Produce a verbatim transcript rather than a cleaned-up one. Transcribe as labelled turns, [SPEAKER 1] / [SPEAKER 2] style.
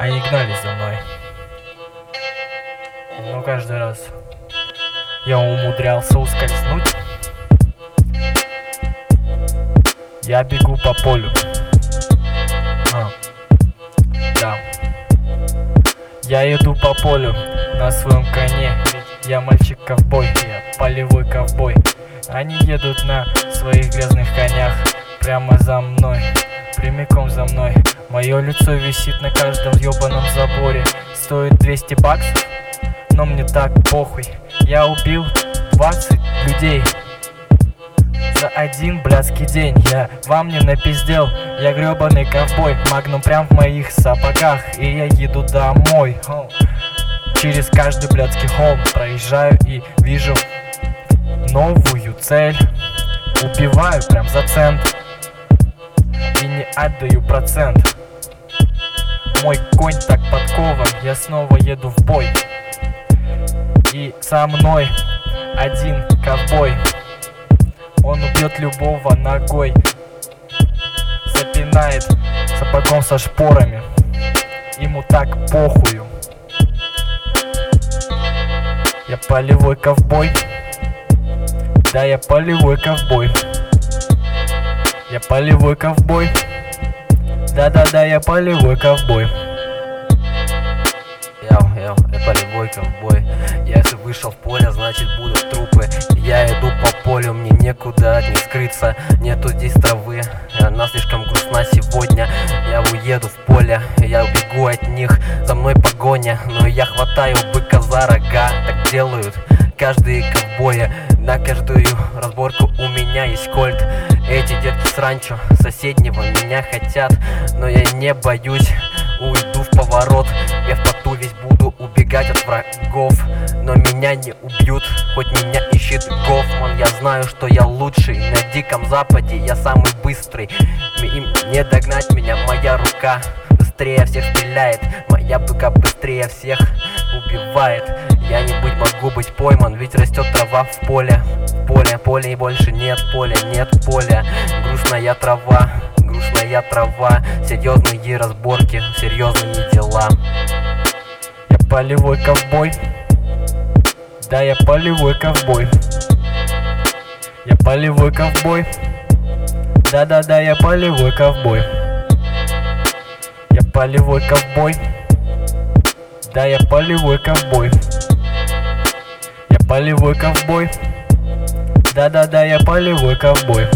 [SPEAKER 1] Они гнались за мной, но каждый раз я умудрялся ускользнуть. Я бегу по полю. А, да. Я иду по полю на своем коне. Я мальчик-ковбой, я полевой ковбой. Они едут на своих грязных конях прямо за мной, прямиком за мной. Мое лицо висит на каждом ёбаном заборе. Стоит двести баксов, но мне так похуй. Я убил двадцать людей за один блядский день. Я вам не напиздел, я грёбаный ковбой. Магнум прям в моих сапогах, и я еду домой. Через каждый блядский холм проезжаю и вижу новую цель. Убиваю прям за цент и не отдаю процент. Мой конь так подкован, я снова еду в бой. И со мной один ковбой. Он убьет любого ногой, запинает сапогом со шпорами. Ему так похую. Я полевой ковбой. Да, я полевой ковбой. Я полевой ковбой. Да-да-да, я полевой ковбой.
[SPEAKER 2] Яу, яу, я полевой ковбой. Я если вышел в поле, значит будут трупы. Я иду по полю, мне некуда от них скрыться. Нету здесь травы, она слишком грустна сегодня. Я уеду в поле, я убегу от них. За мной погоня, но я хватаю быка за рога. Так делают каждые ковбои. На каждую разборку у меня есть кольт. Эти детки с ранчо соседнего меня хотят, но я не боюсь, уйду в поворот. Я в поту весь буду убегать от врагов, но меня не убьют, хоть меня ищет Гофман. Я знаю, что я лучший на диком западе, я самый быстрый. Им не догнать меня, моя рука быстрее всех стреляет. Моя быка быстрее всех убивает. Я не быть могу быть пойман, ведь растет трава в поле. Поле, поле и больше нет поля, нет поля. Грустная трава, грустная трава. Серьезные разборки, серьезные дела.
[SPEAKER 1] Я полевой ковбой. Да, я полевой ковбой. Я полевой ковбой. Да-да-да, я полевой ковбой. Я полевой ковбой. Да, я полевой ковбой. Я полевой ковбой. Да-да-да, я полевой ковбой.